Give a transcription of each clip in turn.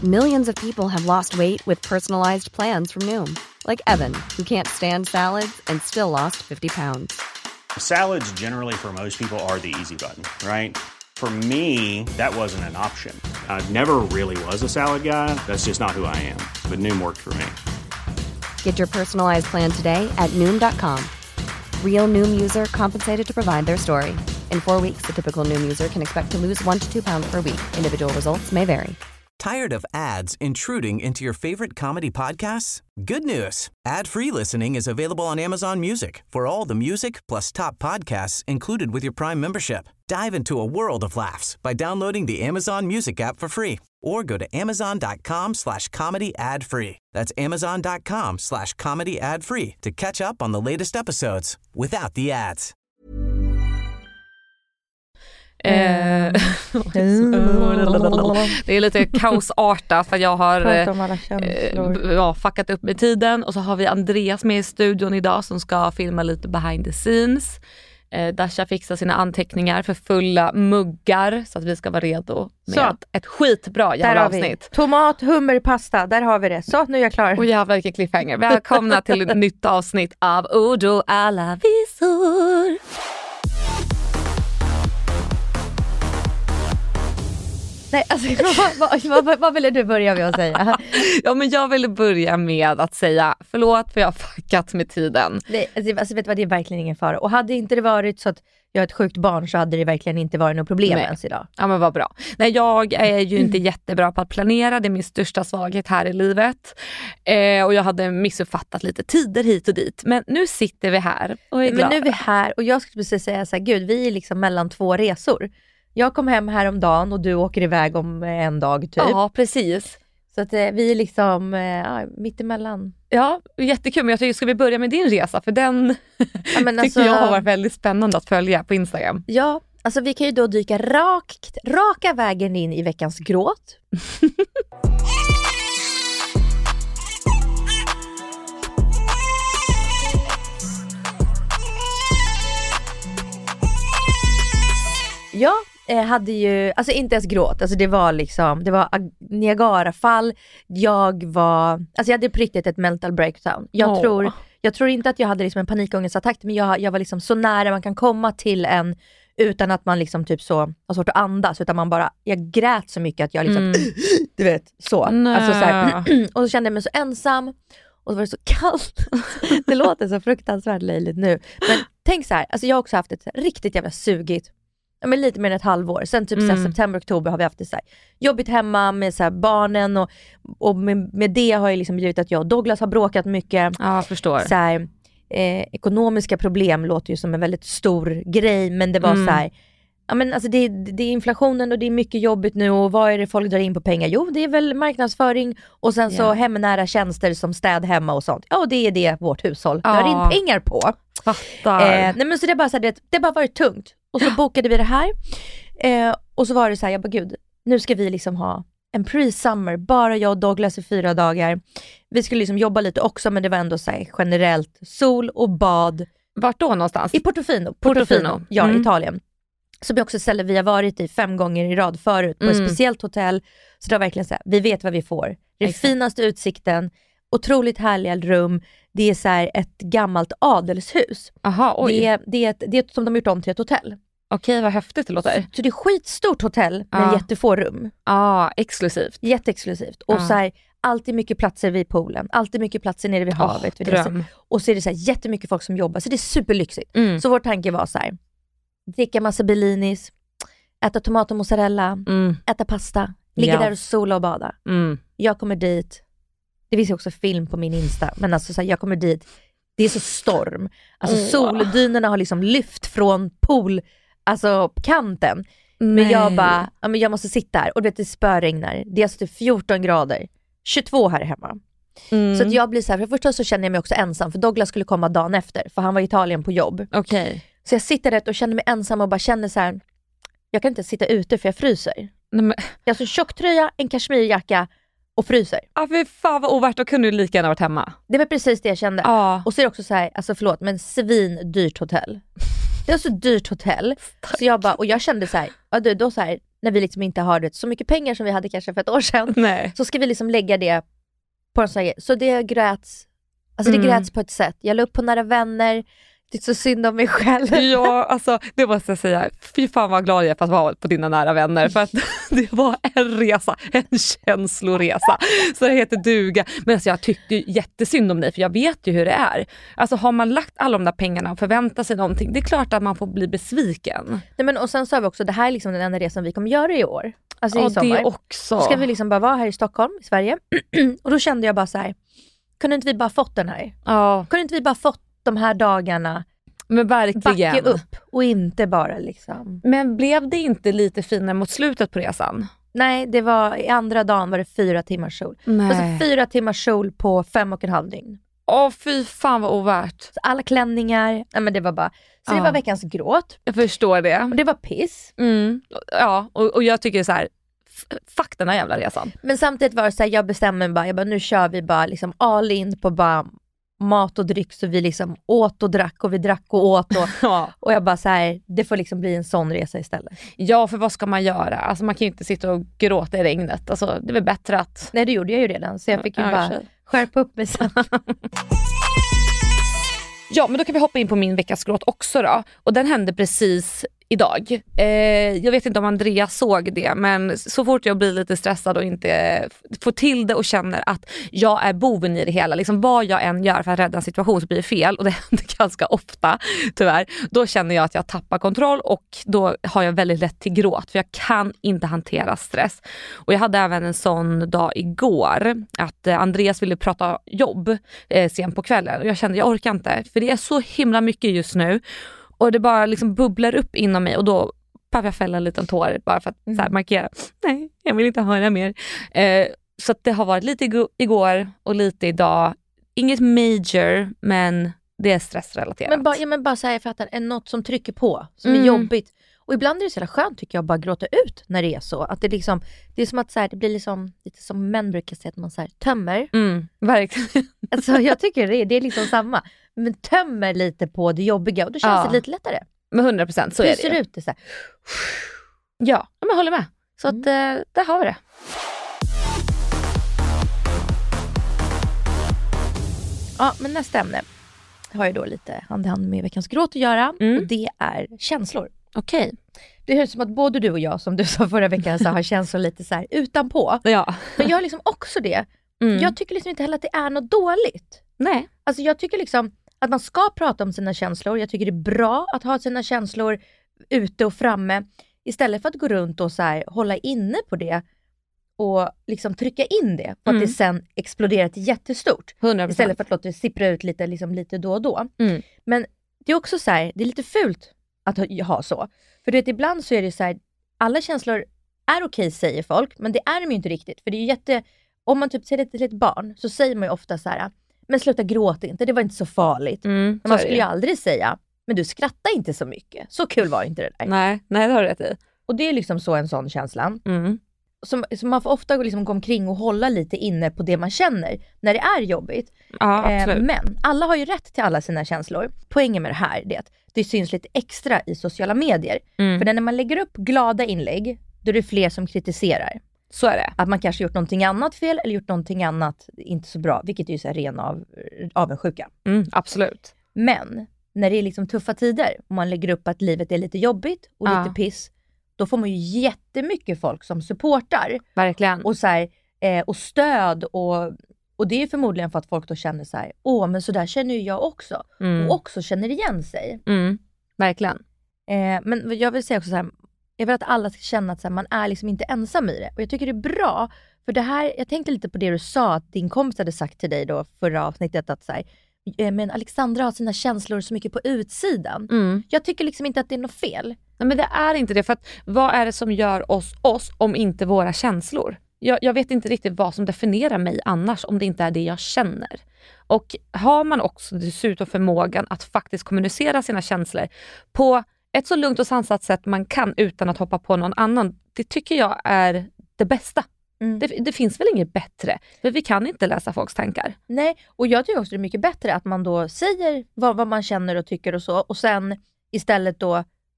Millions of people have lost weight with personalized plans from Noom. Like Evan, who can't stand salads and still lost 50 pounds. Salads generally for most people are the easy button, right? For me, that wasn't an option. I never really was a salad guy. That's just not who I am. But Noom worked for me. Get your personalized plan today at Noom.com. Real Noom user compensated to provide their story. In 4 weeks, the typical Noom user can expect to lose 1 to 2 pounds per week. Individual results may vary. Tired of ads intruding into your favorite comedy podcasts? Good news. Ad-free listening is available on Amazon Music for all the music plus top podcasts included with your Prime membership. Dive into a world of laughs by downloading the Amazon Music app for free or go to amazon.com/comedy ad-free. That's amazon.com/comedy ad-free to catch up on the latest episodes without the ads. Det är lite kaosartat för jag har fuckat upp med tiden. Och så har vi Andreas med i studion idag som ska filma lite behind the scenes. Dasha fixar sina anteckningar för fulla muggar så att vi ska vara redo med ett skitbra jävla avsnitt. Tomat, hummer, pasta, där har vi det. Så nu är jag klar. Och jävlar vilken cliffhanger. Välkomna till ett nytt avsnitt av Odo alla visor. Nej, alltså, vad ville du börja med att säga? Ja, men jag ville börja med att säga förlåt för jag har fuckat med tiden. Nej, alltså vet du vad, det är verkligen ingen fara. Och hade inte det varit så att jag är ett sjukt barn så hade det verkligen inte varit något problem ens idag. Ja, men vad bra. Nej, jag är ju inte jättebra på att planera. Det är min största svaghet här i livet. Och jag hade missuppfattat lite tider hit och dit. Men nu sitter vi här och är glada. Men nu är vi här och jag skulle precis säga så här, gud, vi är liksom mellan 2 resor. Jag kom hem här om dagen och du åker iväg om en dag typ. Ja, precis. Så att vi är liksom mittemellan. Ja, jättekul. Men jag tycker, ska vi börja med din resa? För den tycker jag har varit väldigt spännande att följa på Instagram. Ja, alltså vi kan ju då dyka raka vägen in i veckans gråt. Ja, hade ju, alltså inte ens gråt, alltså det var Niagarafall, jag hade på riktigt ett mental breakdown. Jag tror inte att jag hade liksom en panikångestattack, men jag var liksom så nära man kan komma till en utan att man liksom typ så har svårt att andas, utan jag grät så mycket att jag liksom du vet, så. Alltså så här, och så kände jag mig så ensam och så var det så kallt. Det låter så fruktansvärt löjligt nu, men tänk så här, alltså jag har också haft ett riktigt jävla sugigt, men lite mer än ett halvår. Sen typ september, oktober har vi haft det så här jobbigt hemma med så här barnen och med det har jag liksom blivit att jag och Douglas har bråkat mycket. Ja, jag förstår. Så här, ekonomiska problem låter ju som en väldigt stor grej, men det var så här, ja men alltså det är inflationen och det är mycket jobbigt nu, och vad är det folk drar in på pengar? Jo, det är väl marknadsföring och sen så hemnära tjänster som städ hemma och sånt. Ja, och det är det vårt hushåll drar in pengar på. Fattar. Nej men så det är bara så här, det bara varit tungt. Och så bokade vi det här. Och så var det så här, jag bara gud, nu ska vi liksom ha en pre-summer. Bara jag och Douglas i 4 dagar. Vi skulle liksom jobba lite också, men det var ändå så här, generellt sol och bad. Vart då någonstans? I Portofino. Ja, Italien. Som jag också ställer vi har varit i 5 gånger i rad förut. På ett speciellt hotell. Så det var verkligen så här, vi vet vad vi får. Det är finaste utsikten. Otroligt härliga rum. Det är så här ett gammalt adelshus. Aha, oj. Det är som de har gjort om till ett hotell. Okej, vad häftigt det låter. Så det är skitstort hotell med jättefå rum. Ja, exklusivt. Jätteexklusivt. Och så här, alltid mycket platser vid poolen. Alltid mycket platser nere vid havet. Dröm. Och så är det så här jättemycket folk som jobbar. Så det är superlyxigt. Så vår tanke var så här, dricka massa Bellinis, äta tomat och mozzarella, äta pasta, ligga där och sola och bada. Jag kommer dit. Det finns också film på min Insta. Men alltså så här, jag kommer dit. Det är så storm. Alltså soldynerna har liksom lyft från pool, alltså kanten. Men jag bara, ja, men jag måste sitta här. Och du vet, det spöregnar. Det är alltså typ 14 grader. 22 här hemma. Så att jag blir så här, för första så känner jag mig också ensam. För Douglas skulle komma dagen efter. För han var i Italien på jobb. Okej. Så jag sitter där och känner mig ensam och bara känner så här, jag kan inte sitta ute för jag fryser. Nej, men... Jag har så tjocktröja, en kashmirjacka och fryser. Ja, för fan vad ovärt, då kunde du lika gärna varit hemma. Det var precis det jag kände. Och så är det också så här, alltså förlåt, men svindyrt hotell. Det är så dyrt hotell. Så jag bara, och jag kände så här, ja, då så här, när vi liksom inte har så mycket pengar som vi hade kanske för ett år sedan. Nej. Så ska vi liksom lägga det på en sån här. Så det gräts. Alltså det gräts på ett sätt. Jag la upp på Nära vänner. Det är så synd om mig själv. Ja, alltså det måste jag säga. Fy fan vad glad jag är för att vara på dina nära vänner. För att det var en resa, en känsloresa. Så det heter duga. Men alltså jag tycker jättesynd om dig, för jag vet ju hur det är. Alltså har man lagt alla de där pengarna och förväntar sig någonting, det är klart att man får bli besviken. Nej, men och sen sa vi också, det här är liksom den enda resan vi kommer göra i år. Alltså i sommar. Det också. Då ska vi liksom bara vara här i Stockholm, i Sverige. Och då kände jag bara så här, kunde inte vi bara fått den här? Ja. Kunde inte vi bara fått de här dagarna? Men verkligen. Backa upp och inte bara liksom. Men blev det inte lite finare mot slutet på resan? Nej, det var i andra dagen var det 4 timmars sol. Nej. Alltså 4 timmars sol på 5,5 dygn. Fy fan vad ovärt. Så alla klänningar, nej men det var bara. Så det var veckans gråt. Jag förstår det. Och det var piss. Ja, och jag tycker så här, fuck den här jävla resan. Men samtidigt var det så här, jag bestämmer bara, nu kör vi bara liksom all in på bara mat och dryck, så vi liksom åt och drack och vi drack och åt och, och jag bara så här, det får liksom bli en sån resa istället. Ja, för vad ska man göra? Alltså man kan ju inte sitta och gråta i regnet. Alltså det är väl bättre att... Nej, det gjorde jag ju redan, så jag fick ju bara skärpa upp mig sen. Ja, men då kan vi hoppa in på min veckas gråt också då. Och den hände precis idag. Jag vet inte om Andreas såg det, men så fort jag blir lite stressad och inte får till det och känner att jag är boven i det hela, liksom vad jag än gör för att rädda en situation så blir det fel, och det händer ganska ofta tyvärr, då känner jag att jag tappar kontroll och då har jag väldigt lätt till gråt, för jag kan inte hantera stress. Och jag hade även en sån dag igår att Andreas ville prata jobb sen på kvällen, och jag kände jag orkar inte, för det är så himla mycket just nu. Och det bara liksom bubblar upp inom mig, och då behöver jag fälla en liten tår bara för att så här, markera. Nej, jag vill inte höra mer. Så att det har varit lite igår och lite idag. Inget major, men det är stressrelaterat. Men bara så här, jag fattar, är något som trycker på, som är jobbigt. Och ibland är det så jävla skönt tycker jag att bara gråta ut när det är så. Att det, liksom, det är som att så här, det blir liksom, lite som män brukar säga, att man så här, tömmer. Verkligen. Alltså, jag tycker det är liksom samma. Men tömmer lite på det jobbiga och då känns det lite lättare. Med 100% så är det. Pyser ut det så här. Ja, men jag håller med. Så att där har vi det. Ja, men nästa ämne har ju då lite hand i hand med veckans gråt att göra. Och det är känslor. Okej. Det är som att både du och jag, som du sa förra veckan, så har känslor lite så här utanpå. Ja. Men jag har liksom också det. Jag tycker liksom inte heller att det är något dåligt. Nej. Alltså jag tycker liksom att man ska prata om sina känslor. Jag tycker det är bra att ha sina känslor ute och framme. Istället för att gå runt och så här, hålla inne på det. Och liksom trycka in det. För att det sen exploderar till jättestort. 100%. Istället för att låta det sippra ut lite, liksom, lite då och då. Men det är också så här, det är lite fult att ha så. För du vet, ibland så är det så här, alla känslor är okej, säger folk, men det är de ju inte riktigt. För det är ju om man typ säger det till ett barn, så säger man ju ofta så här, men sluta gråta inte, det var inte så farligt. Men man skulle ju aldrig säga, men du skrattar inte så mycket. Så kul var inte det där. Nej, det har du rätt i. Och det är liksom så en sån känsla. Så man får ofta liksom gå omkring och hålla lite inne på det man känner när det är jobbigt. Ja, absolut. Men alla har ju rätt till alla sina känslor. Poängen med det här är att det syns lite extra i sociala medier. För när man lägger upp glada inlägg, då är det fler som kritiserar. Så är det. Att man kanske gjort någonting annat fel eller gjort någonting annat inte så bra. Vilket är ju så här ren avundsjuka. Absolut. Men när det är liksom tuffa tider och man lägger upp att livet är lite jobbigt och lite piss, då får man ju jättemycket folk som supportar. Verkligen. Och, så här, och stöd. Och det är förmodligen för att folk då känner så här, men så där känner ju jag också. Och också känner igen sig. Verkligen. Men jag vill säga också så här, jag vill att alla ska känna att så här, man är liksom inte ensam i det. Och jag tycker det är bra. För det här, jag tänkte lite på det du sa, att din kompis hade sagt till dig då förra avsnittet, att så här, men Alexandra har sina känslor så mycket på utsidan. Jag tycker liksom inte att det är något fel. Nej, men det är inte det, för att vad är det som gör oss om inte våra känslor? Jag vet inte riktigt vad som definierar mig annars, om det inte är det jag känner. Och har man också dessutom förmågan att faktiskt kommunicera sina känslor på ett så lugnt och sansat sätt man kan utan att hoppa på någon annan, det tycker jag är det bästa. Det finns väl inget bättre, för vi kan inte läsa folks tankar. Nej, och jag tycker också det är mycket bättre att man då säger vad man känner och tycker och så, och sen istället då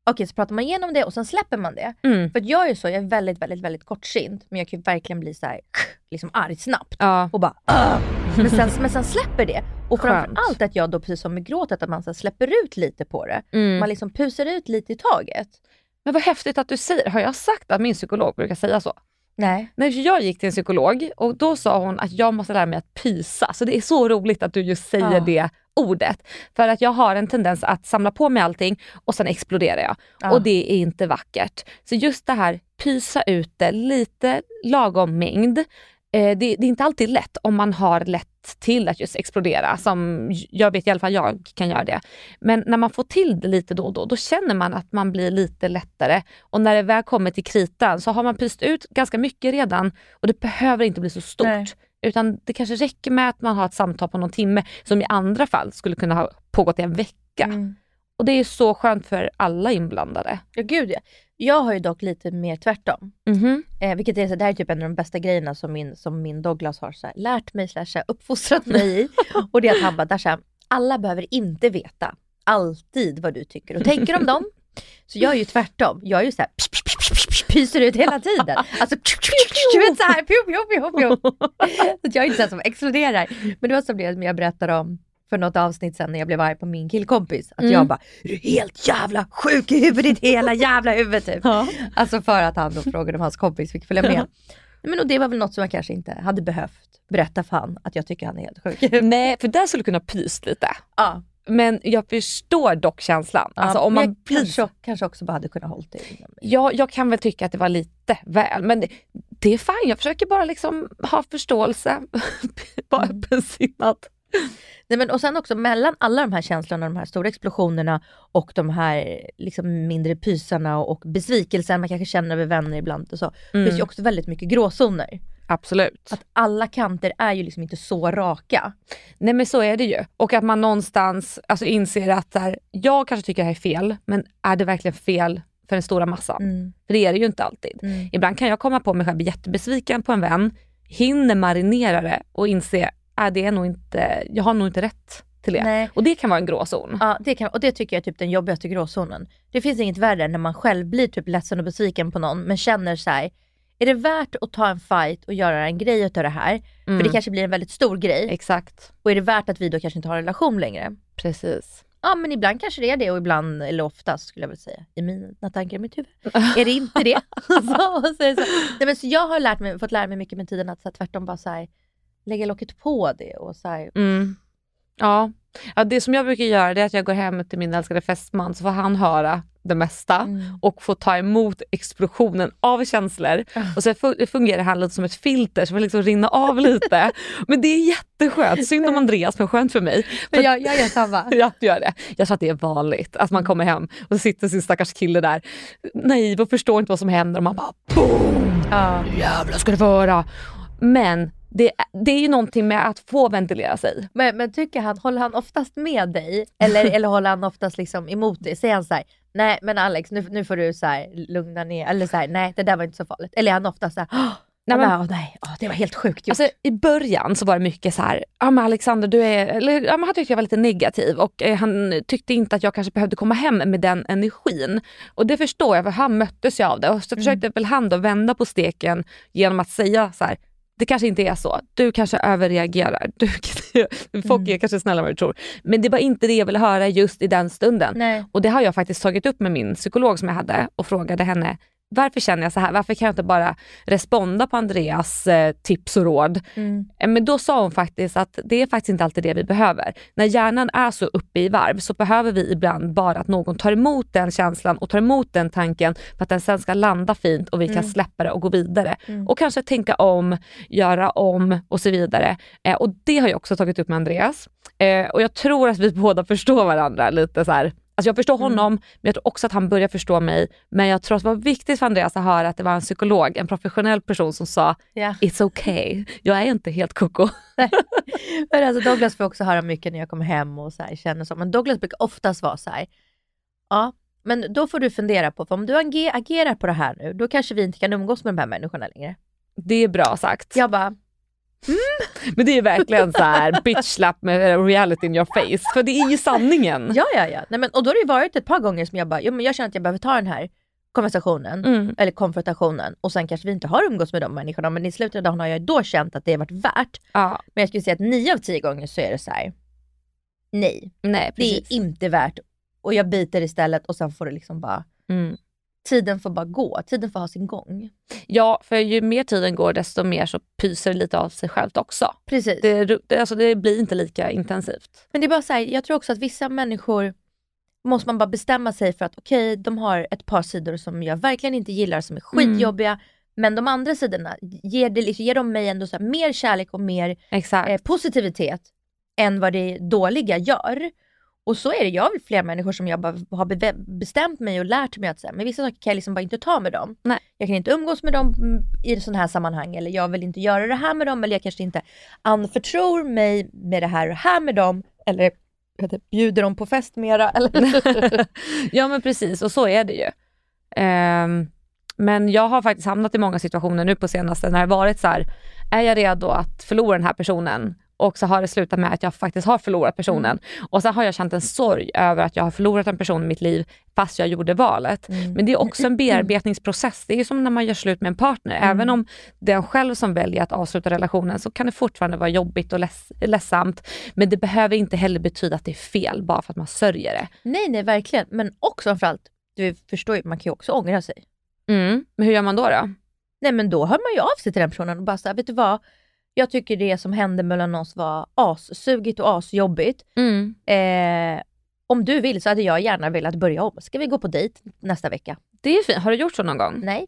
Okej, så pratar man igenom det och sen släpper man det. För att jag är så, jag är väldigt, väldigt, väldigt kortsint. Men jag kan ju verkligen bli så här, liksom arg snabbt. Och bara, men sen släpper det. Och framförallt att jag då, precis som med gråtet, att man så släpper ut lite på det. Man liksom pusar ut lite i taget. Men vad häftigt att du säger. Har jag sagt att min psykolog brukar säga så? Nej. När jag gick till en psykolog och då sa hon att jag måste lära mig att pysa. Så det är så roligt att du just säger det ordet. För att jag har en tendens att samla på mig allting och sen exploderar jag. Och det är inte vackert. Så just det här, pysa ut det, lite lagom mängd. Det är inte alltid lätt om man har lätt till att just explodera. Som jag vet i alla fall jag kan göra det. Men när man får till det lite då och då känner man att man blir lite lättare. Och när det väl kommer till kritan så har man pyst ut ganska mycket redan. Och det behöver inte bli så stort. Nej. Utan det kanske räcker med att man har ett samtal på någon timme som i andra fall skulle kunna ha pågått i en vecka. Och det är så skönt för alla inblandade. Ja, gud ja. Jag har ju dock lite mer tvärtom. Vilket är så, det här är typ en av de bästa grejerna som min Douglas har så här, lärt mig / uppfostrat mig i. Och det är att han bara, där, alla behöver inte veta alltid vad du tycker och tänker om dem. Så jag är ju tvärtom. Jag är ju så här, pyser ut hela tiden. Alltså, du vet så här, så jag är inte så här som exploderar. Men det var som det jag berättade om för något avsnitt sen när jag blev arg på min killkompis. Att jag bara, är du helt jävla sjuk i huvudet, hela jävla huvudet typ. Alltså för att han då frågade om hans kompis fick följa med. Men och det var väl något som jag kanske inte hade behövt berätta för han, att jag tycker han är helt sjuk. Nej, för där skulle kunna pys lite. Ja. Men jag förstår dock känslan. Alltså, om man kanske också bara hade kunnat hålla det. Ja, jag kan väl tycka att det var lite väl. Men det är fine, jag försöker bara liksom ha förståelse. Bara öppensinnat. Nej, men och sen också mellan alla de här känslorna, de här stora explosionerna och de här liksom mindre pysarna och besvikelsen man kanske känner över vänner ibland och så, finns ju också väldigt mycket gråzoner. Absolut. Att alla kanter är ju liksom inte så raka. Nej, men så är det ju. Och att man någonstans alltså inser att här, jag kanske tycker det här är fel, men är det verkligen fel för den stora massan? För det är det ju inte alltid. Ibland kan jag komma på mig själv, bli jättebesviken på en vän, hinner marinera det och inse det är nog inte, jag har nog inte rätt till det. Nej. Och det kan vara en gråzon. Ja, och det tycker jag är typ den jobbigaste gråzonen. Det finns inget värre när man själv blir typ ledsen och besviken på någon, men känner så här, är det värt att ta en fight och göra en grej utav det här? För det kanske blir en väldigt stor grej. Exakt. Och är det värt att vi då kanske inte har en relation längre? Precis. Ja, men ibland kanske det är det och ibland, eller oftast skulle jag väl säga, i mina tankar i mitt huvud. Är det inte det? så. Nej, men så jag har fått lära mig mycket med tiden att så här, tvärtom bara så här, lägga locket på det och så här. Ja, det som jag brukar göra är att jag går hem till min älskade fästman, så får han höra det mesta och får ta emot explosionen av känslor. Och så fungerar han lite som ett filter som liksom rinner av lite. Men det är jätteskönt. Synd om Andreas, men skönt för mig. Men jag gör samma. Ja, du gör det. Jag tror att det är vanligt att man kommer hem och så sitter sin stackars kille där. Nej, och förstår inte vad som händer och man bara boom! Jävlar ska det vara. Men det är ju någonting med att få ventilera sig. Men håller han oftast med dig? Eller håller han oftast liksom emot dig? Säger han så här, nej men Alex, nu får du så här lugna ner. Eller så här, nej det där var inte så farligt. Eller är han oftast så här, det var helt sjukt gjort. Alltså, i början så var det mycket så här, men Alexander han tyckte jag var lite negativ och han tyckte inte att jag kanske behövde komma hem med den energin. Och det förstår jag, för han möttes ju av det. Och så försökte väl han då vända på steken genom att säga så här, det kanske inte är så. Du kanske överreagerar. Folk är kanske snälla vad du tror. Men det var inte det jag ville höra just i den stunden. Nej. Och det har jag faktiskt tagit upp med min psykolog som jag hade och frågade henne, varför känner jag så här? Varför kan jag inte bara responda på Andreas tips och råd? Men då sa hon faktiskt att det är faktiskt inte alltid det vi behöver. När hjärnan är så uppe i varv så behöver vi ibland bara att någon tar emot den känslan och tar emot den tanken för att den sen ska landa fint och vi kan släppa det och gå vidare. Och kanske tänka om, göra om och så vidare. Och det har jag också tagit upp med Andreas. Och jag tror att vi båda förstår varandra lite så här. Alltså jag förstår honom, men jag tror också att han börjar förstå mig. Men jag tror att det var viktigt för Andreas att höra att det var en psykolog, en professionell person som sa it's okay, jag är inte helt koko. Men alltså Douglas får också höra mycket när jag kommer hem och så här, känner så. Men Douglas brukar oftast vara så här, ja, men då får du fundera på, för om du agerar på det här nu, då kanske vi inte kan umgås med de här människorna längre. Det är bra sagt. Jag bara, Men det är verkligen så här bitch slap med reality in your face. För det är ju sanningen. Ja. Nej, men, och då har det ju varit ett par gånger som jag bara, men jag känner att jag behöver ta den här konversationen eller konfrontationen och sen kanske vi inte har umgåtts med de människorna, men i slutet av dagen har jag då känt att det har varit värt. Ja. Men jag skulle säga att 9 av 10 gånger så är det så här: nej, precis. det är inte värt, och jag biter istället och sen får det liksom bara tiden får bara gå, tiden får ha sin gång. Ja, för ju mer tiden går desto mer så pyser det lite av sig självt också. Precis. Det blir inte lika intensivt. Men det är bara så här, jag tror också att vissa människor måste man bara bestämma sig för att okej, de har ett par sidor som jag verkligen inte gillar, som är skitjobbiga, men de andra sidorna ger de mig ändå så här mer kärlek och mer positivitet än vad det dåliga gör. Och så är det, jag har flera människor som jag bara har bestämt mig och lärt mig att säga, men vissa saker kan jag liksom bara inte ta med dem. Nej. Jag kan inte umgås med dem i sådana här sammanhang, eller jag vill inte göra det här med dem, eller jag kanske inte anförtror mig med det här med dem, eller bjuder dem på fest mera. Eller? Ja, men precis, och så är det ju. Men jag har faktiskt hamnat i många situationer nu på senaste när det varit så här, är jag redo att förlora den här personen? Och så har det slutat med att jag faktiskt har förlorat personen. Och så har jag känt en sorg över att jag har förlorat en person i mitt liv fast jag gjorde valet. Men det är också en bearbetningsprocess. Det är ju som när man gör slut med en partner. Även om det är en själv som väljer att avsluta relationen så kan det fortfarande vara jobbigt och ledsamt. Men det behöver inte heller betyda att det är fel bara för att man sörjer det. Nej, verkligen. Men också framförallt, du förstår ju, man kan ju också ångra sig. Men hur gör man då? Nej, men då hör man ju av sig till den personen och bara så här, vet du vad? Jag tycker det som hände mellan oss var assugigt och asjobbigt. Om du vill så hade jag gärna velat börja om. Ska vi gå på dejt nästa vecka? Det är fint. Har du gjort så någon gång? Nej.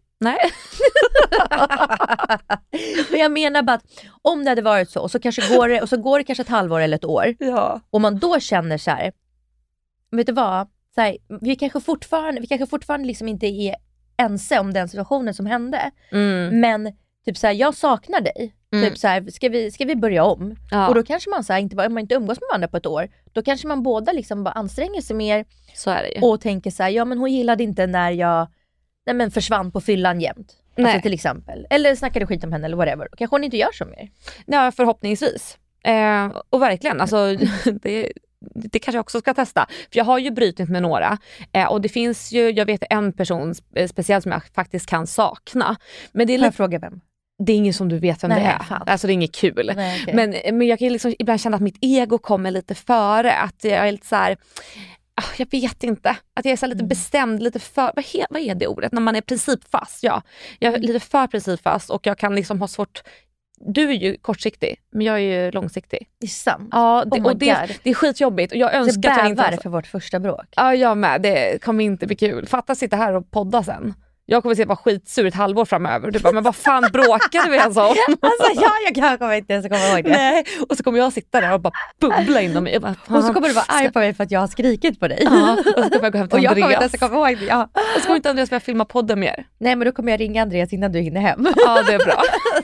Men jag menar bara att om det hade varit så, och så kanske går det kanske ett halvår eller ett år. Ja. Och man då känner så här, vet du vad? Så här, vi kanske fortfarande liksom inte är ense om den situationen som hände. Men typ så här, jag saknar dig. Typ så här, ska vi börja om? Ja. Och då kanske man så här, om man inte umgås med varandra på ett år, då kanske man båda liksom bara anstränger sig mer. Så är det ju. Och tänker så här, ja men hon gillade inte när jag försvann på fyllan jämt. Alltså till exempel. Eller snackade skit om henne eller whatever. Kanske hon inte gör så mer. Ja, förhoppningsvis. Och verkligen, alltså det kanske jag också ska testa. För jag har ju brutit med några. Och det finns ju, jag vet en person speciellt som jag faktiskt kan sakna. Men det är jag fråga vem? Det är ingen som du vet vem det är. Fan. Alltså det är inget kul. Nej, okay. Men jag kan liksom ibland känna att mitt ego kommer lite före. Att jag är lite så här, jag vet inte. Att jag är så här lite bestämd, lite för, vad är det ordet? När man är principfast. Ja, jag är lite för principfast och jag kan liksom ha svårt. Du är ju kortsiktig, men jag är ju långsiktig. Det är sant. Ja, det är skitjobbigt. Och jag önskar att jag inte för vårt första bråk. Ja, jag med. Det kommer inte bli kul. Fatta sitta här och podda sen. Jag kommer att vara skitsur ett halvår framöver. Du bara, men vad fan bråkade vi ens om? Alltså jag kommer inte ens komma ihåg det. Nej. Och så kommer jag sitta där och bara bubbla inom mig. Och så kommer du vara arg på mig för att jag har skrikit på dig. Ja, och så kommer jag gå hem till Andreas. Och jag kommer inte ens komma ihåg det. Ja. Och så kommer inte Andreas börja filma podden mer. Nej, men då kommer jag ringa Andreas innan du hinner hem. Ja, det är bra.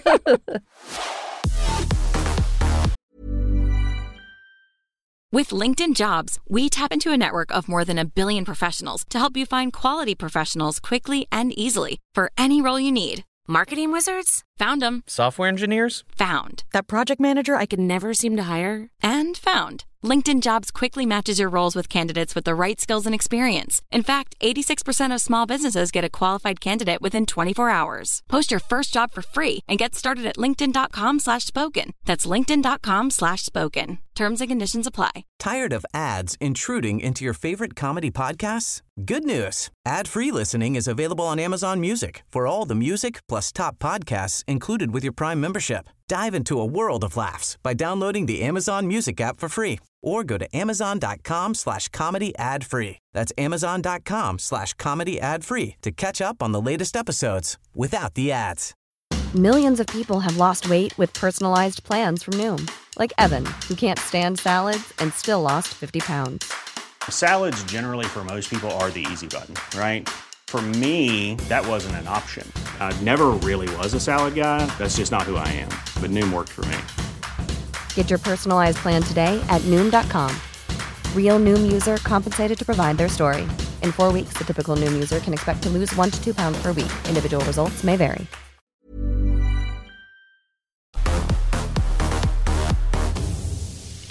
With LinkedIn Jobs, we tap into a network of more than 1 billion professionals to help you find quality professionals quickly and easily for any role you need. Marketing wizards? Found them. Software engineers? Found. That project manager I could never seem to hire? And found. LinkedIn Jobs quickly matches your roles with candidates with the right skills and experience. In fact, 86% of small businesses get a qualified candidate within 24 hours. Post your first job for free and get started at linkedin.com/spoken. That's linkedin.com/spoken. Terms and conditions apply. Tired of ads intruding into your favorite comedy podcasts? Good news. Ad-free listening is available on Amazon Music for all the music plus top podcasts included with your Prime membership. Dive into a world of laughs by downloading the Amazon Music app for free or go to amazon.com/comedy ad-free. That's amazon.com/comedy ad-free to catch up on the latest episodes without the ads. Millions of people have lost weight with personalized plans from Noom. Like Evan, who can't stand salads and still lost 50 pounds. Salads generally for most people are the easy button, right? For me, that wasn't an option. I never really was a salad guy. That's just not who I am. But Noom worked for me. Get your personalized plan today at Noom.com. Real Noom user compensated to provide their story. In 4 weeks, the typical Noom user can expect to lose 1 to 2 pounds per week. Individual results may vary.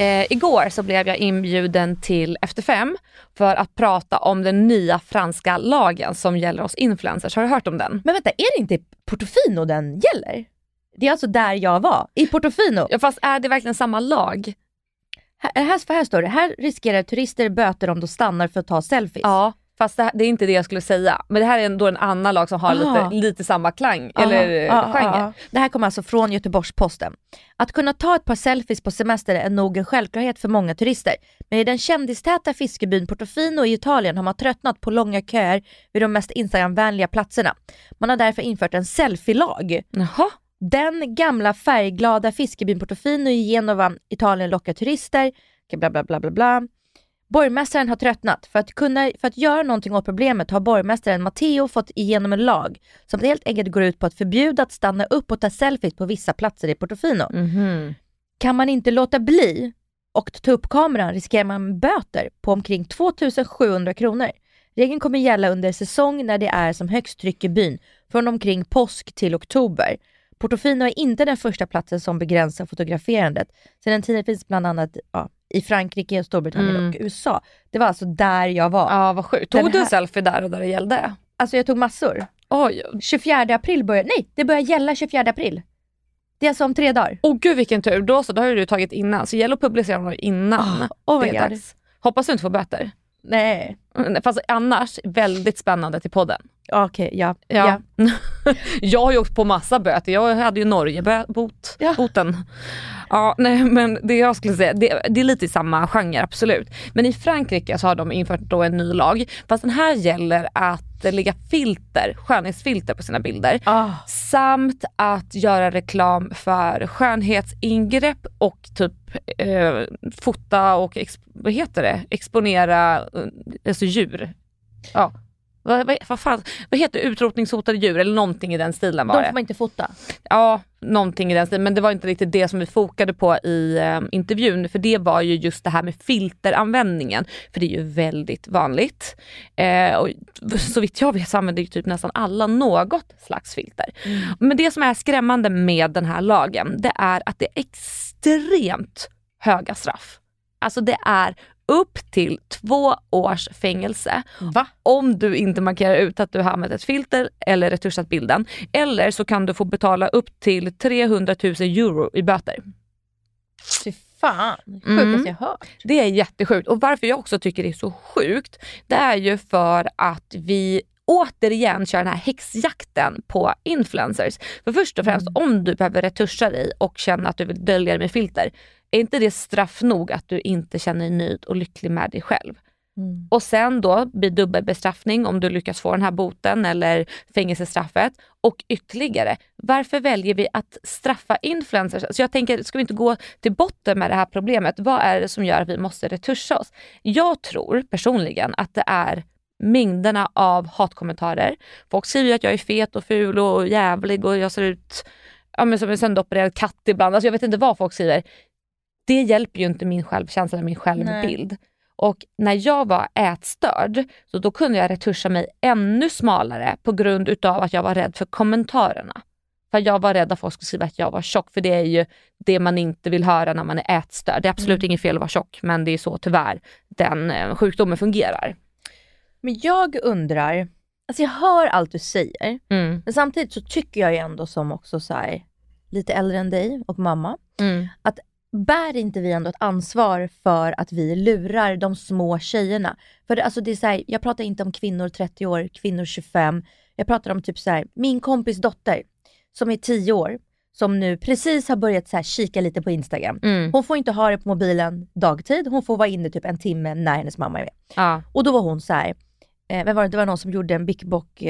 Igår så blev jag inbjuden till Efter 5 för att prata om den nya franska lagen som gäller oss influencers. Har du hört om den? Men vänta, är det inte Portofino den gäller? Det är alltså där jag var, i Portofino. Ja, fast är det verkligen samma lag? Här står det, här riskerar turister böter om de stannar för att ta selfies. Ja, fast det är inte det jag skulle säga. Men det här är ändå en annan lag som har lite samma klang, eller genre. Det här kommer alltså från Göteborgs-Posten. Att kunna ta ett par selfies på semester är nog en självklarhet för många turister. Men i den kändistäta fiskebyn Portofino i Italien har man tröttnat på långa köer vid de mest Instagram-vänliga platserna. Man har därför infört en selfie-lag. Jaha. Den gamla färgglada fiskebyn Portofino i Genova, Italien lockar turister. Bla bla bla bla bla. Borgmästaren har tröttnat. För att göra någonting åt problemet har borgmästaren Matteo fått igenom en lag som helt enkelt går ut på att förbjuda att stanna upp och ta selfies på vissa platser i Portofino. Mm-hmm. Kan man inte låta bli och ta upp kameran riskerar man böter på omkring 2700 kronor. Regeln kommer gälla under säsong när det är som högst tryck i byn, från omkring påsk till oktober. Portofino är inte den första platsen som begränsar fotograferandet. Sedan tiden finns bland annat i Frankrike, Storbritannien och USA. Det var alltså där jag var. Ja, vad sjukt. Tog du en selfie där och där det gällde? Alltså jag tog massor. Oj. 24 april började... Nej, det börjar gälla 24 april. Det är alltså om 3 dagar. Åh gud vilken tur. Då har du tagit innan. Så gäller att publicera dem innan. Oh my God. Hoppas du inte får böter. Nej. Fast annars väldigt spännande till podden. Okej, ja. Jag har ju åkt på massa böter. Jag hade ju boten. Ja, nej, men det jag skulle säga, det är lite i samma genre, absolut. Men i Frankrike så har de infört då en ny lag. Fast den här gäller att lägga skönhetsfilter på sina bilder. Samt att göra reklam för skönhetsingrepp och typ fota och exponera alltså djur. Ja. Vad heter utrotningshotade djur eller någonting i den stilen var det. De får man inte fota. Ja, någonting i den stilen. Men det var inte riktigt det som vi fokade på i intervjun. För det var ju just det här med filteranvändningen. För det är ju väldigt vanligt. Och så vitt jag vet så använder ju typ nästan alla något slags filter. Men det som är skrämmande med den här lagen, det är att det är extremt höga straff. Alltså det är upp till 2 års fängelse. Va? Om du inte markerar ut att du har använt ett filter eller retuschat bilden. Eller så kan du få betala upp till 300 000 euro i böter. Fy fan, sjukaste jag hört. Det är jättesjukt. Och varför jag också tycker det är så sjukt, det är ju för att vi återigen kör den här häxjakten på influencers. För först och främst, om du behöver retuscha dig och känna att du vill dölja dig med filter, är inte det straff nog att du inte känner dig nöjd och lycklig med dig själv? Och sen då blir dubbelbestraffning om du lyckas få den här boten eller fängelsestraffet. Och ytterligare, varför väljer vi att straffa influencers? Så jag tänker, ska vi inte gå till botten med det här problemet? Vad är det som gör att vi måste retuscha oss? Jag tror personligen att det är mängderna av hatkommentarer. Folk skriver att jag är fet och ful och jävlig och jag ser ut som en sönderopererad katt ibland. Alltså jag vet inte vad folk skriver. Det hjälper ju inte min självkänsla, min självbild. Nej. Och när jag var ätstörd så då kunde jag retuscha mig ännu smalare på grund utav att jag var rädd för kommentarerna. För jag var rädd att folk skulle skriva att jag var tjock, för det är ju det man inte vill höra när man är ätstörd. Det är absolut inget fel att vara tjock, men det är så tyvärr den sjukdomen fungerar. Men jag undrar, alltså jag hör allt du säger, men samtidigt så tycker jag ju ändå som också så här, lite äldre än dig och mamma, att bär inte vi ändå ett ansvar för att vi lurar de små tjejerna? För det, alltså det är så här, jag pratar inte om kvinnor 30 år, kvinnor 25. Jag pratar om typ så här, min kompis dotter som är 10 år, som nu precis har börjat så här kika lite på Instagram. Hon får inte ha det på mobilen dagtid. Hon får vara inne typ en timme när hennes mamma är med. Och då var hon så här, det var någon som gjorde en Big Bock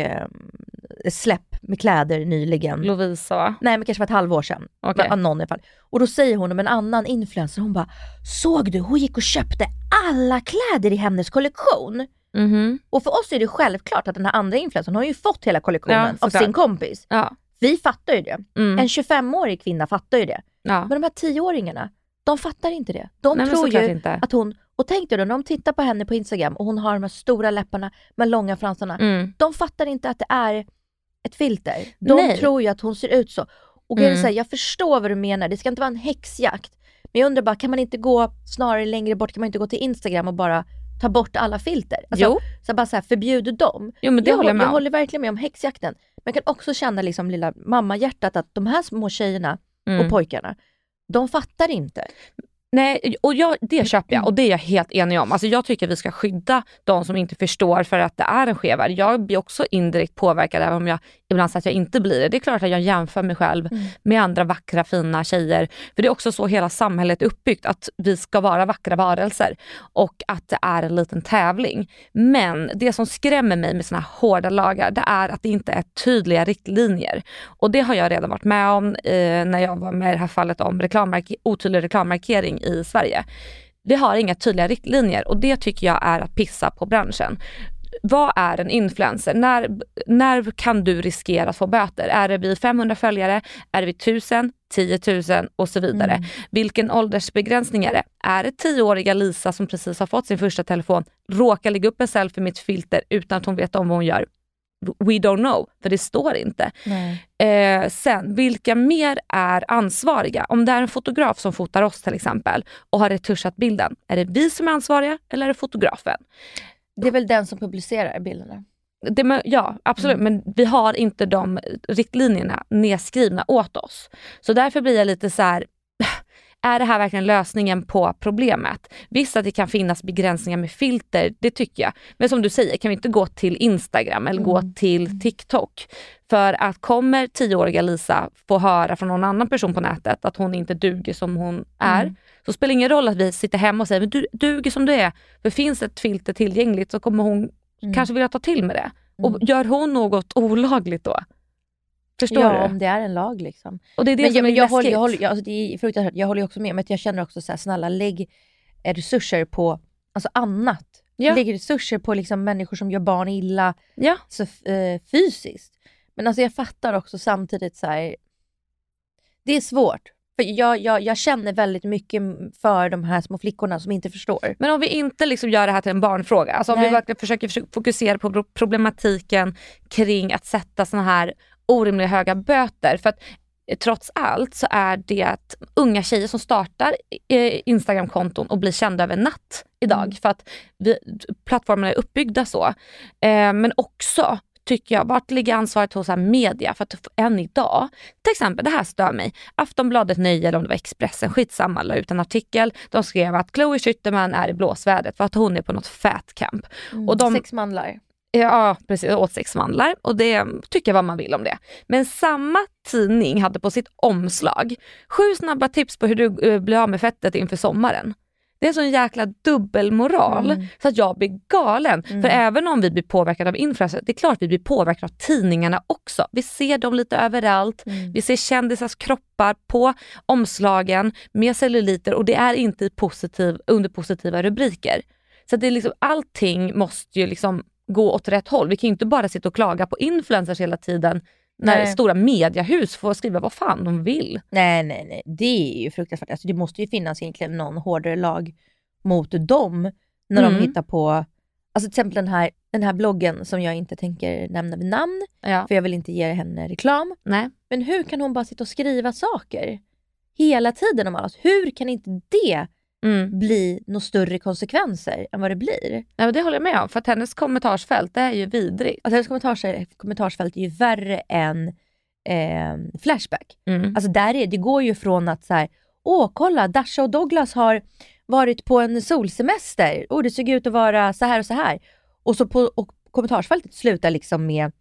släpp med kläder nyligen. Lovisa, va? Nej, men kanske var ett halvår sedan. Okay. Någon i alla fall. Och då säger hon om en annan influencer, hon bara, såg du, hon gick och köpte alla kläder i hennes kollektion. Och för oss är det självklart att den här andra influencern har ju fått hela kollektionen av sin kompis. Vi fattar ju det. En 25-årig kvinna fattar ju det. Men de här 10-åringarna, de fattar inte det. De tror ju inte att hon... Och tänk dig då, när de tittar på henne på Instagram och hon har de här stora läpparna med långa fransarna. De fattar inte att det är ett filter. De tror ju att hon ser ut så. Och jag förstår vad du menar. Det ska inte vara en häxjakt. Men jag undrar bara, kan man inte gå snarare längre bort? Kan man inte gå till Instagram och bara ta bort alla filter? Alltså, Jo. Så bara så här, förbjuder dem. Jo, men det håller jag med om. Jag håller verkligen med om häxjakten. Men jag kan också känna liksom lilla mammahjärtat att de här små tjejerna och pojkarna, de fattar inte. Nej, och det köper jag och det är jag helt enig om. Alltså jag tycker att vi ska skydda de som inte förstår för att det är en skev värld. Jag blir också indirekt påverkad även om jag ibland säger att jag inte blir det. Det är klart att jag jämför mig själv med andra vackra, fina tjejer. För det är också så hela samhället är uppbyggt, att vi ska vara vackra varelser och att det är en liten tävling. Men det som skrämmer mig med såna här hårda lagar, det är att det inte är tydliga riktlinjer. Och det har jag redan varit med om när jag var med i det här fallet om otydlig reklammarkering i Sverige. Vi har inga tydliga riktlinjer och det tycker jag är att pissa på branschen. Vad är en influencer? När kan du riskera att få böter? Är det vid 500 följare? Är det vid 1000? 10 000 och så vidare. Vilken åldersbegränsning är det? Är det 10-åriga Lisa som precis har fått sin första telefon råkar lägga upp en selfie med ett filter utan att hon vet om vad hon gör? We don't know, för det står inte. Sen, vilka mer är ansvariga? Om det är en fotograf som fotar oss till exempel och har retuschat bilden, är det vi som är ansvariga eller är det fotografen? Det är väl den som publicerar bilderna? Ja, absolut. Men vi har inte de riktlinjerna nedskrivna åt oss. Så därför blir jag lite så här, är det här verkligen lösningen på problemet? Visst att det kan finnas begränsningar med filter, det tycker jag. Men som du säger, kan vi inte gå till Instagram eller gå till TikTok? För att kommer 10-åriga Lisa få höra från någon annan person på nätet att hon inte duger som hon är, så spelar det ingen roll att vi sitter hemma och säger men du duger som du är. För finns ett filter tillgängligt så kommer hon kanske vilja ta till med det. Och gör hon något olagligt då? Förstår du? Om det är en lag liksom. Och det är det som är läskigt. Jag håller också med, men jag känner också så här, snälla lägg resurser på alltså annat. Ja. Lägg resurser på liksom människor som gör barn illa så, fysiskt. Men alltså jag fattar också samtidigt så här, det är svårt. För jag känner väldigt mycket för de här små flickorna som inte förstår. Men om vi inte liksom gör det här till en barnfråga, alltså om vi verkligen försöker fokusera på problematiken kring att sätta såna här orimliga höga böter, för att trots allt så är det unga tjejer som startar Instagram-konton och blir kända över natt idag, för att plattformarna är uppbyggda så. Men också tycker jag, vart ligger ansvaret hos media? För att än idag, till exempel, det här stör mig. Aftonbladet Nöje, eller om det var Expressen, skitsamma, la ut en artikel. De skrev att Chloe Schütterman är i blåsvädret för att hon är på något fat camp. Och 6 mandlar. Ja, precis, åt 6 mandlar. Och det tycker jag vad man vill om det. Men samma tidning hade på sitt omslag 7 snabba tips på hur du blir av med fettet inför sommaren. Det är en sån jäkla dubbelmoral så att jag blir galen. För även om vi blir påverkade av influencers, det är klart vi blir påverkade av tidningarna också. Vi ser dem lite överallt. Vi ser kändisars kroppar på omslagen med celluliter och det är inte under positiva rubriker. Så att det är liksom, allting måste ju liksom gå åt rätt håll. Vi kan ju inte bara sitta och klaga på influencers hela tiden när stora mediehus får skriva vad fan de vill. Nej. Det är ju fruktansvärt. Alltså, det måste ju finnas egentligen någon hårdare lag mot dem när de hittar på, alltså till exempel den här bloggen som jag inte tänker nämna vid namn, för jag vill inte ge henne reklam. Nej. Men hur kan hon bara sitta och skriva saker hela tiden om allt? Hur kan inte det bli några större konsekvenser än vad det blir? Ja, det håller jag med om, för att hennes kommentarsfält, det är ju vidrigt. Alltså hennes kommentarsfält är ju värre än Flashback. Alltså det går ju från att så här, kolla, Dasha och Douglas har varit på en solsemester. Det såg ut att vara så här och så här. Och så och kommentarsfältet slutar liksom med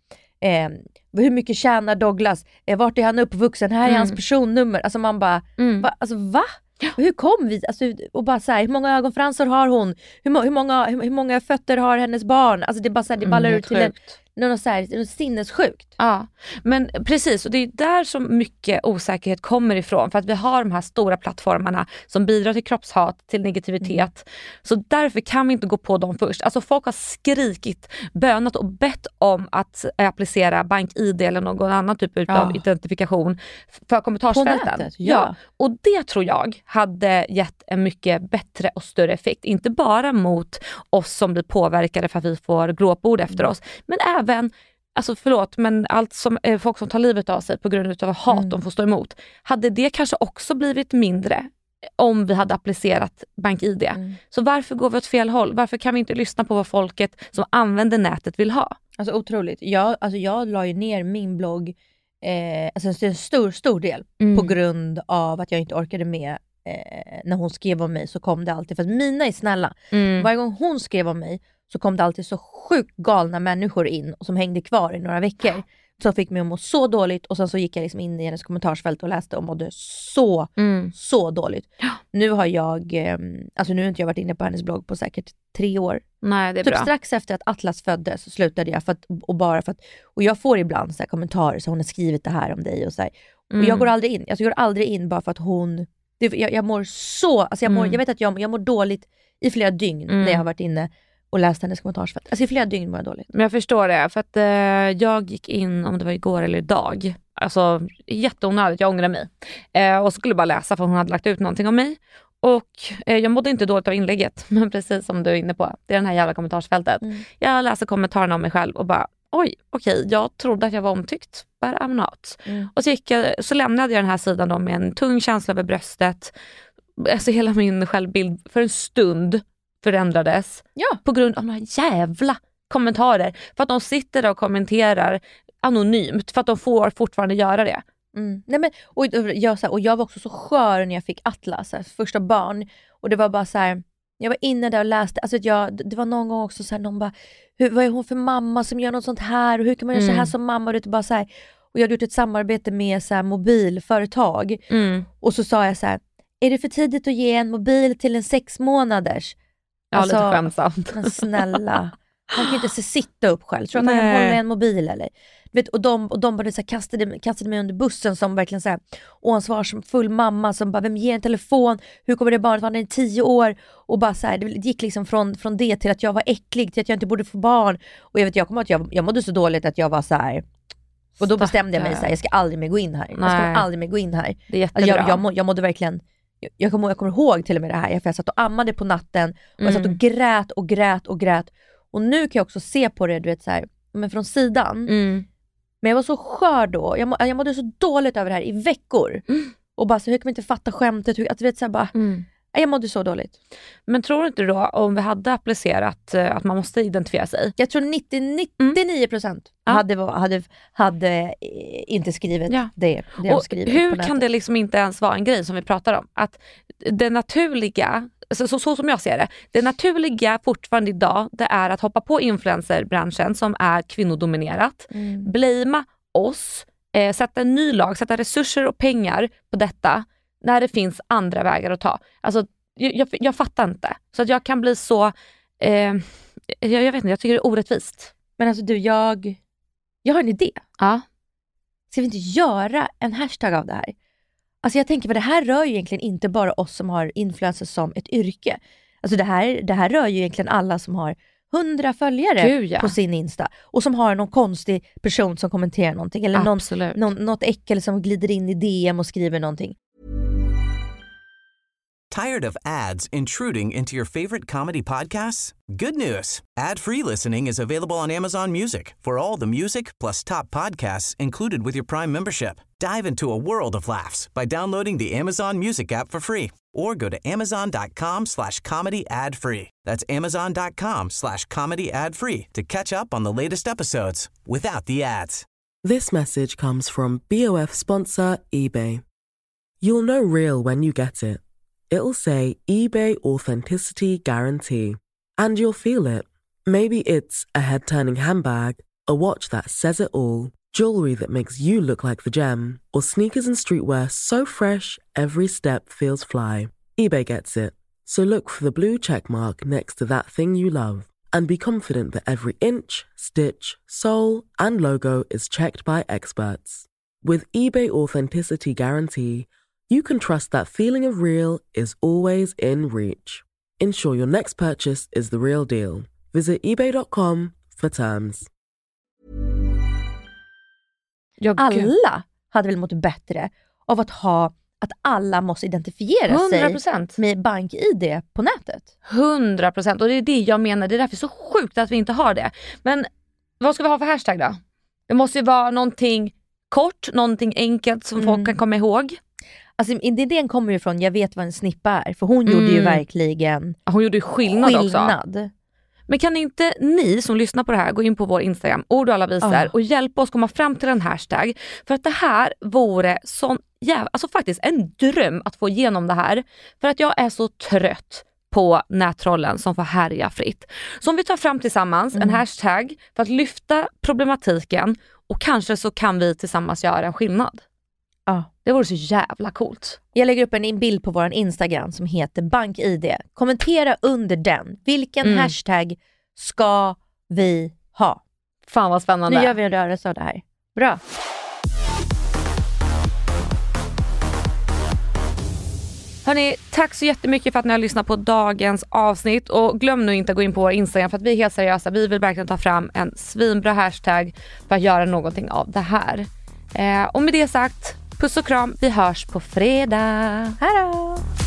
hur mycket tjänar Douglas? Vart är han uppvuxen? Här är hans personnummer. Alltså man bara, va? Hur kom vi? Alltså, och bara så här, hur många ögonfransar har hon? Hur många fötter har hennes barn? Alltså det är bara så här, det ballar ut till något sinnessjukt. Ja, men precis, och det är där som mycket osäkerhet kommer ifrån, för att vi har de här stora plattformarna som bidrar till kroppshat, till negativitet. Så därför kan vi inte gå på dem först. Alltså folk har skrikit, bönat och bett om att applicera BankID eller någon annan typ av identifikation för kommentarsfälten. Ja, och det tror jag hade gett en mycket bättre och större effekt. Inte bara mot oss som blir påverkade för att vi får glåpord efter oss, men även, alltså förlåt, men allt som folk som tar livet av sig på grund av hat de får stå emot. Hade det kanske också blivit mindre om vi hade applicerat BankID. Så varför går vi åt fel håll? Varför kan vi inte lyssna på vad folket som använder nätet vill ha? Alltså otroligt. Jag la ju ner min blogg, alltså en stor del på grund av att jag inte orkade med. När hon skrev om mig så kom det alltid, för att mina är snälla. Varje gång hon skrev om mig så kom det alltid så sjukt galna människor in och som hängde kvar i några veckor. Så fick mig att må så dåligt, och sen så gick jag liksom in i hennes kommentarsfält och läste och mådde så dåligt. Nu har jag, alltså nu har inte jag varit inne på hennes blogg på säkert 3 år. Nej, det är typ bra. Strax efter att Atlas föddes så slutade jag och jag får ibland så här kommentarer så hon har skrivit det här om dig och så här. Och jag går aldrig in bara för att hon, jag mår så, alltså jag vet att jag mår dåligt i flera dygn när jag har varit inne och läst hennes kommentarsfält. Alltså i flera dygn mår jag dåligt. Men jag förstår det, för att jag gick in, om det var igår eller idag, alltså jätteonödigt, jag ångrar mig. Och skulle bara läsa för hon hade lagt ut någonting om mig. Och jag mådde inte dåligt av inlägget, men precis som du är inne på, det är den här jävla kommentarsfältet. Jag läser kommentarerna om mig själv och bara, okej, jag trodde att jag var omtyckt, but I'm not. Och så lämnade jag den här sidan då med en tung känsla över bröstet. Alltså hela min självbild för en stund förändrades på grund av några jävla kommentarer. För att de sitter där och kommenterar anonymt, för att de får fortfarande göra det. Nej, men, och jag var också så skör när jag fick Atlas, första barn. Och det var bara så här, jag var inne där och läste, alltså det var någon gång också så här, någon bara, vad är hon för mamma som gör något sånt här, och hur kan man göra så här som mamma, och det bara så här. Och jag hade gjort ett samarbete med så här mobilföretag. Och så sa jag så här, är det för tidigt att ge en mobil till en 6 månaders? Ja, alltså, lite skämsamt. Men snälla, han kan inte sitta upp själv. Tror att han kan hålla en mobil eller? Vet, och de bara så här, kastade mig under bussen som verkligen så här oansvarsfull mamma som bara, vem ger en telefon? Hur kommer det barnet vara i 10 år? Och bara så här, det gick liksom från det till att jag var äcklig till att jag inte borde få barn. Och jag kommer att jag mådde så dåligt att jag var så här. Och då bestämde jag mig så här, jag ska aldrig mer gå in här. Det är jättebra. Alltså, jag mådde verkligen. Jag kommer ihåg till och med det här, för jag satt och ammade på natten och jag satt och grät. Och nu kan jag också se på det, du vet så här, men från sidan. Men jag var så skör då. Jag mådde så dåligt över det här i veckor. Och bara så, hur kan man inte fatta skämtet? Att du vet så här, bara, jag mådde så dåligt. Men tror du inte då, om vi hade applicerat att man måste identifiera sig? Jag tror 99% hade inte skrivit det de skriver. Hur kan det liksom inte ens vara en grej som vi pratar om? Att det naturliga, så som jag ser det naturliga fortfarande idag, det är att hoppa på influencerbranschen som är kvinnodominerat, blamea oss, sätta en ny lag, sätta resurser och pengar på detta när det finns andra vägar att ta. Alltså, jag fattar inte. Så att jag kan bli så, jag vet inte, jag tycker det är orättvist. Men alltså du, jag har en idé. Ja. Ska vi inte göra en hashtag av det här? Alltså jag tänker, för det här rör ju egentligen inte bara oss som har influencers som ett yrke. Alltså det här rör ju egentligen alla som har 100 följare på sin Insta. Och som har någon konstig person som kommenterar någonting. Eller något äckel som glider in i DM och skriver någonting. Tired of ads intruding into your favorite comedy podcasts? Good news. Ad-free listening is available on Amazon Music for all the music plus top podcasts included with your Prime membership. Dive into a world of laughs by downloading the Amazon Music app for free or go to amazon.com/comedy ad-free. That's amazon.com/comedy ad-free to catch up on the latest episodes without the ads. This message comes from BOF sponsor eBay. You'll know real when you get it. It'll say eBay Authenticity Guarantee. And you'll feel it. Maybe it's a head-turning handbag, a watch that says it all, jewelry that makes you look like the gem, or sneakers and streetwear so fresh every step feels fly. eBay gets it. So look for the blue check mark next to that thing you love. And be confident that every inch, stitch, sole, and logo is checked by experts. With eBay Authenticity Guarantee, you can trust that feeling of real is always in reach. Ensure your next purchase is the real deal. Visit ebay.com for terms. Alla hade väl mått bättre av att alla måste identifiera 100%. sig med BankID på nätet. 100%. Och det är det jag menar. Det är därför så sjukt att vi inte har det. Men vad ska vi ha för hashtag då? Det måste ju vara någonting kort, någonting enkelt som folk kan komma ihåg. Alltså idén kommer ju från, jag vet vad en snippa är. För hon gjorde ju verkligen hon gjorde skillnad också. Men kan inte ni som lyssnar på det här gå in på vår Instagram, Ord och alla visar, och hjälpa oss komma fram till en hashtag. För att det här vore sån alltså faktiskt en dröm att få igenom det här. För att jag är så trött på nättrollen som får härja fritt. Så om vi tar fram tillsammans en hashtag för att lyfta problematiken, och kanske så kan vi tillsammans göra en skillnad. Det vore så jävla coolt. Jag lägger upp en bild på vår Instagram som heter BankID. Kommentera under den. Vilken hashtag ska vi ha? Fan vad spännande. Nu gör vi en rörelse av det här. Bra. Hörrni, tack så jättemycket för att ni har lyssnat på dagens avsnitt. Och glöm nu inte att gå in på vår Instagram, för att vi är helt seriösa. Vi vill verkligen ta fram en svinbra hashtag för att göra någonting av det här. Och med det sagt, puss och kram. Vi hörs på fredag. Hej då!